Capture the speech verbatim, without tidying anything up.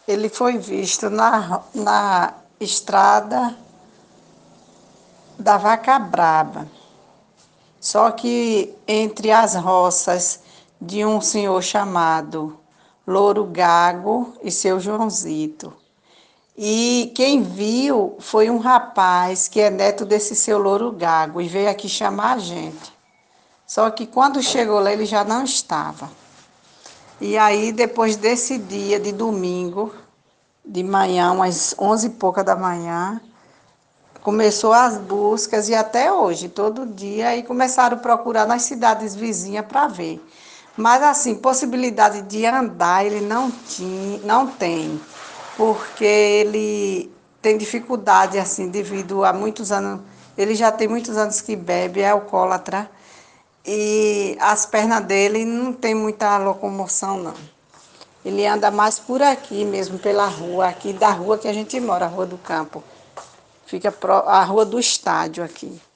Ele foi visto na, na estrada da Vaca Braba. Só que entre as roças de um senhor chamado Louro Gago e seu Joãozito. E quem viu foi um rapaz que é neto desse seu Louro Gago e veio aqui chamar a gente. Só que quando chegou lá ele já não estava. E aí depois desse dia de domingo, de manhã, umas onze e pouca da manhã, começou as buscas e até hoje, todo dia, aí começaram a procurar nas cidades vizinhas para ver. Mas assim, possibilidade de andar ele não tinha, não tem, porque ele tem dificuldade assim devido a muitos anos, ele já tem muitos anos que bebe, é alcoólatra e as pernas dele não tem muita locomoção não. Ele anda mais por aqui mesmo, pela rua, aqui da rua que a gente mora, a Rua do Campo. Fica pro, a Rua do Estádio aqui.